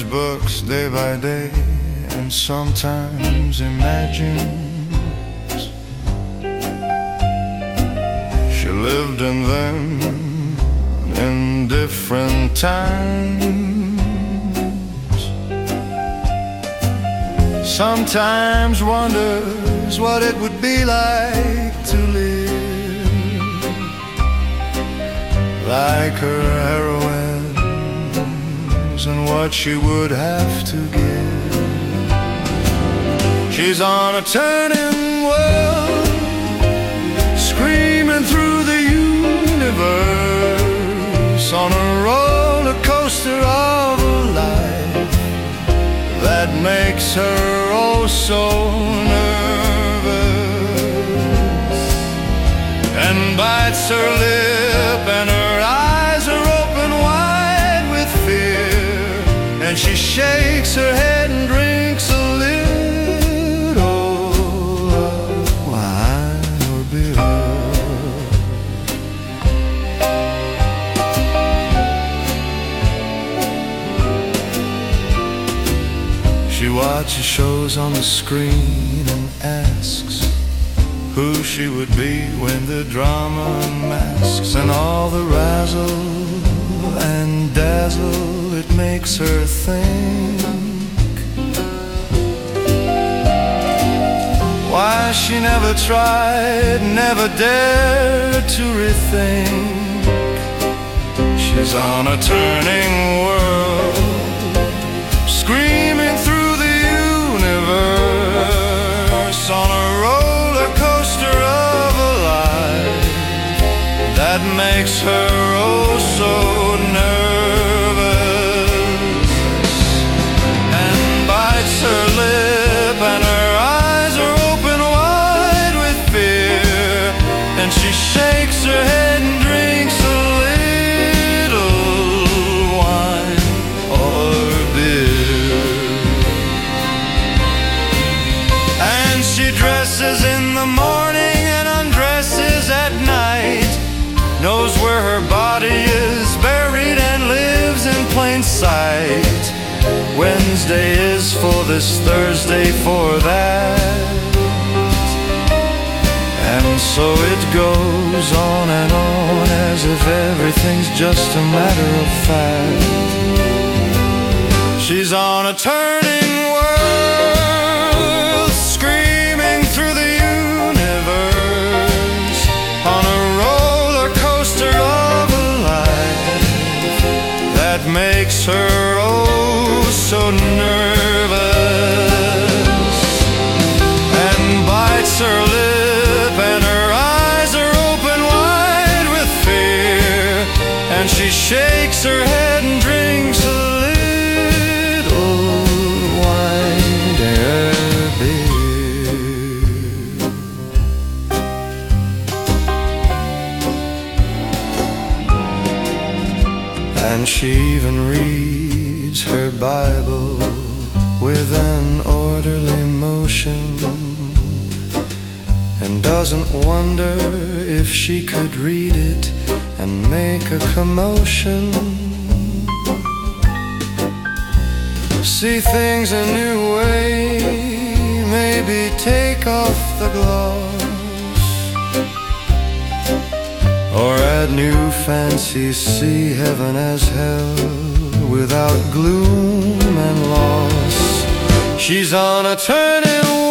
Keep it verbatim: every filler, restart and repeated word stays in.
reads books day by day and sometimes imagines she lived in them in different times. Sometimes wonders what it would be like to live like her heroines and what she would have to give. She's on a turning world, screaming through the universe, on a roller coaster of a life that makes her oh so nervous, and bites her lip and her eyes are open wide with fear, and she shakes her head and drinks a little of wine or beer. She watches shows on the screen and asks who she would be when the drama masks, and all the razzle and dazzle it makes her think why she never tried, never dared to rethink. She's on a turning world, screaming through the universe, on a roller coaster of a life that makes her oh so nervous, and bites her lip and her eyes are open wide with fear, and she shakes her head and drinks a little wine or beer. And she dresses in the morning and undresses at night, knows where her body is buried and lives in plain sight. Wednesday is for this, Thursday for that, and so it goes on and on as if everything's just a matter of fact. She's on a turning world, screaming through the universe, on a roller coaster of a life that makes her oh so nervous, and bites her lip and her eyes are open wide with fear, and she shakes her head and drinks a little wine or beer. And she even reads her Bible with an orderly motion, and doesn't wonder if she could read it and make a commotion. See things a new way, maybe take off the gloss, or add new fancies, see heaven as hell without gloom and loss. She's on a turning